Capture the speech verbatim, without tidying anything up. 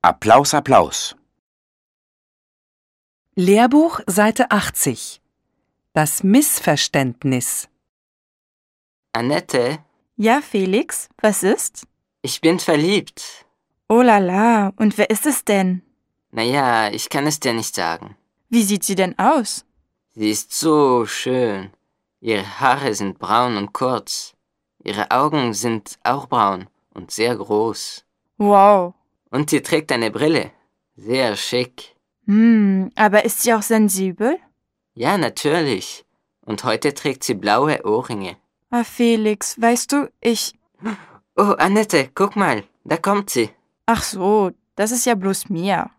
Applaus, Applaus. Lehrbuch, Seite achtzig. Das Missverständnis. Annette, Ja, Felix, was ist? ich bin verliebt. Oh la la, und wer ist es denn? Naja, ich kann es dir nicht sagen. Wie sieht sie denn aus? Sie ist so schön. Ihre Haare sind braun und kurz. Ihre Augen sind auch braun und sehr groß. Wow. Und sie trägt eine Brille. Sehr schick. Hm, aber ist sie auch sensibel? Ja, natürlich. Und heute trägt sie blaue Ohrringe. Ah, Felix, weißt du, ich... Oh, Annette, guck mal, da kommt sie. Ach so, das ist ja bloß Mia.